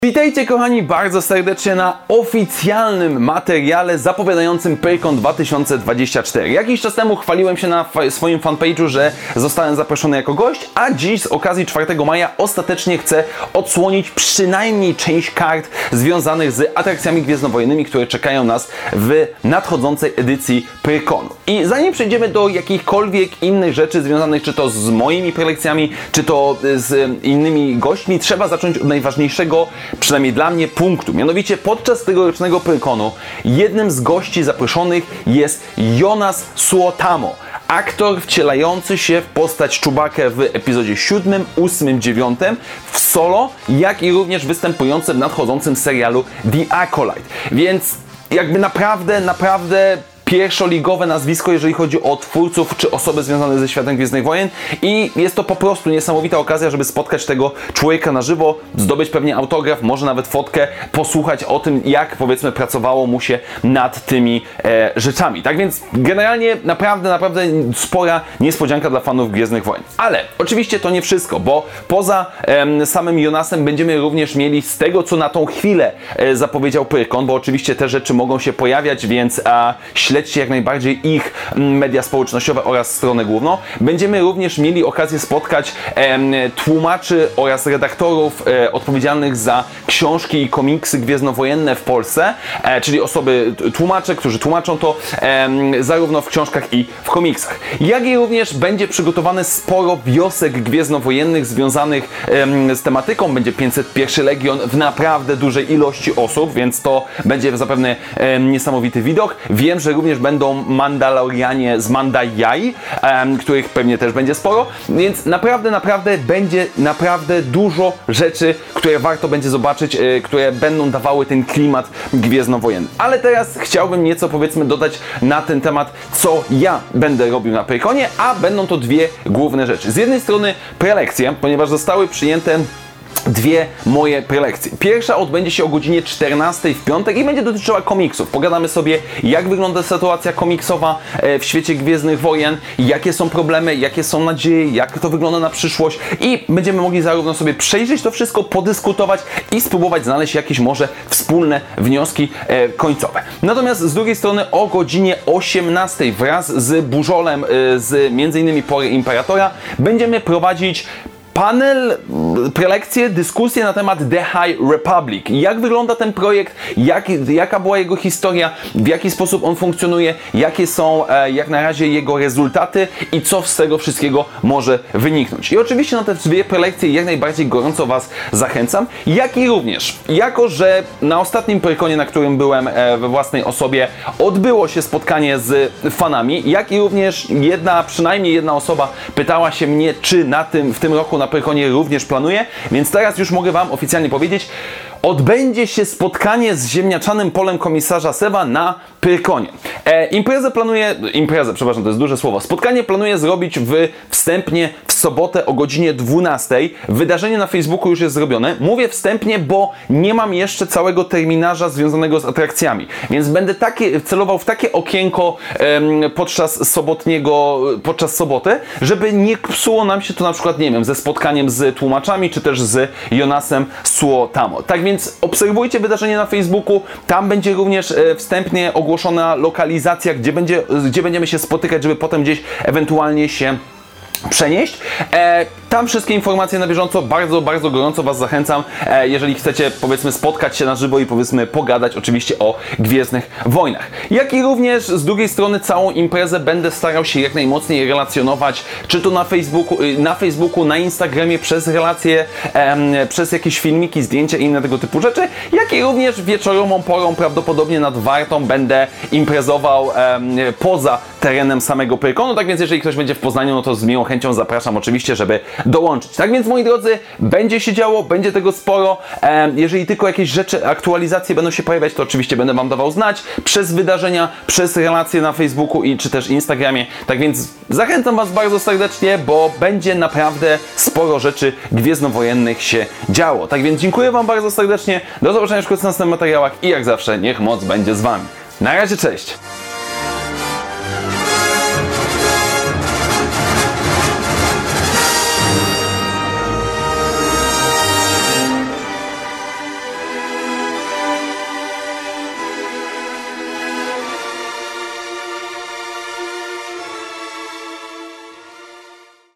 Witajcie kochani bardzo serdecznie na oficjalnym materiale zapowiadającym PyCon 2024. Jakiś czas temu chwaliłem się na swoim fanpage'u, że zostałem zaproszony jako gość, a dziś z okazji 4 maja ostatecznie chcę odsłonić przynajmniej część kart związanych z atrakcjami gwiezdnowojennymi, które czekają nas w nadchodzącej edycji PyConu. I zanim przejdziemy do jakichkolwiek innych rzeczy związanych czy to z moimi prelekcjami, czy to z innymi gośćmi, trzeba zacząć od najważniejszego, przynajmniej dla mnie, punktu. Mianowicie podczas tegorocznego PyConu jednym z gości zaproszonych jest Jonas Suotamo, aktor wcielający się w postać Chewbacca w epizodzie 7, 8, 9 w Solo, jak i również występujący w nadchodzącym serialu The Acolyte. Więc jakby naprawdę pierwszoligowe nazwisko, jeżeli chodzi o twórców czy osoby związane ze światem Gwiezdnych Wojen, i jest to po prostu niesamowita okazja, żeby spotkać tego człowieka na żywo, zdobyć pewnie autograf, może nawet fotkę, posłuchać o tym, jak powiedzmy pracowało mu się nad tymi rzeczami. Tak więc generalnie naprawdę spora niespodzianka dla fanów Gwiezdnych Wojen. Ale oczywiście to nie wszystko, bo poza samym Jonasem będziemy również mieli, z tego co na tą chwilę zapowiedział PyCon, bo oczywiście te rzeczy mogą się pojawiać, więc śledźcie jak najbardziej ich media społecznościowe oraz stronę główną. Będziemy również mieli okazję spotkać tłumaczy oraz redaktorów odpowiedzialnych za książki i komiksy gwiezdnowojenne w Polsce, czyli tłumacze, którzy tłumaczą to zarówno w książkach i w komiksach. Jak i również będzie przygotowane sporo wiosek gwiezdnowojennych związanych z tematyką. Będzie 501 Legion w naprawdę dużej ilości osób, więc to będzie zapewne niesamowity widok. Wiem, że również będą Mandalorianie z Mandalay, których pewnie też będzie sporo, więc naprawdę będzie dużo rzeczy, które warto będzie zobaczyć, które będą dawały ten klimat gwiezdnowojenny. Ale teraz chciałbym nieco powiedzmy dodać na ten temat, co ja będę robił na PyConie, a będą to dwie główne rzeczy. Z jednej strony prelekcje, ponieważ zostały przyjęte dwie moje prelekcje. Pierwsza odbędzie się o godzinie 14 w piątek i będzie dotyczyła komiksów. Pogadamy sobie, jak wygląda sytuacja komiksowa w świecie Gwiezdnych Wojen, jakie są problemy, jakie są nadzieje, jak to wygląda na przyszłość, i będziemy mogli zarówno sobie przejrzeć to wszystko, podyskutować i spróbować znaleźć jakieś może wspólne wnioski końcowe. Natomiast z drugiej strony o godzinie 18 wraz z Burzolem z m.in. Pory Imperatora będziemy prowadzić panel, prelekcje, dyskusje na temat The High Republic. Jak wygląda ten projekt, jaka była jego historia, w jaki sposób on funkcjonuje, jakie są jak na razie jego rezultaty i co z tego wszystkiego może wyniknąć. I oczywiście na te dwie prelekcje jak najbardziej gorąco Was zachęcam, jak i również, jako że na ostatnim PyConie, na którym byłem we własnej osobie, odbyło się spotkanie z fanami, jak i również przynajmniej jedna osoba pytała się mnie, czy w tym roku na PyConie również planuję, więc teraz już mogę Wam oficjalnie powiedzieć, odbędzie się spotkanie z ziemniaczanym polem komisarza Seba na PyConie. To jest duże słowo. Spotkanie planuję zrobić wstępnie w sobotę o godzinie 12. Wydarzenie na Facebooku już jest zrobione. Mówię wstępnie, bo nie mam jeszcze całego terminarza związanego z atrakcjami, więc będę celował w takie okienko podczas soboty, żeby nie psuło nam się to na przykład, nie wiem, ze spotkaniem z tłumaczami, czy też z Jonasem Suotamo. Tak więc obserwujcie wydarzenie na Facebooku, tam będzie również wstępnie ogłoszona lokalizacja, gdzie będziemy się spotykać, żeby potem gdzieś ewentualnie się przenieść. Tam wszystkie informacje na bieżąco, bardzo gorąco Was zachęcam, jeżeli chcecie powiedzmy spotkać się na żywo i powiedzmy pogadać oczywiście o Gwiezdnych Wojnach. Jak i również z drugiej strony całą imprezę będę starał się jak najmocniej relacjonować, czy to na Facebooku, na Instagramie, przez relacje, przez jakieś filmiki, zdjęcia i inne tego typu rzeczy, jak i również wieczorową porą, prawdopodobnie nad Wartą, będę imprezował poza terenem samego PyConu, tak więc jeżeli ktoś będzie w Poznaniu, no to z miłą chęcią zapraszam oczywiście, żeby dołączyć. Tak więc moi drodzy, będzie się działo, będzie tego sporo. Jeżeli tylko jakieś rzeczy, aktualizacje będą się pojawiać, to oczywiście będę Wam dawał znać przez wydarzenia, przez relacje na Facebooku czy też Instagramie. Tak więc zachęcam Was bardzo serdecznie, bo będzie naprawdę sporo rzeczy gwiezdnowojennych się działo. Tak więc dziękuję Wam bardzo serdecznie. Do zobaczenia wkrótce w następnych materiałach i jak zawsze niech moc będzie z Wami. Na razie, cześć!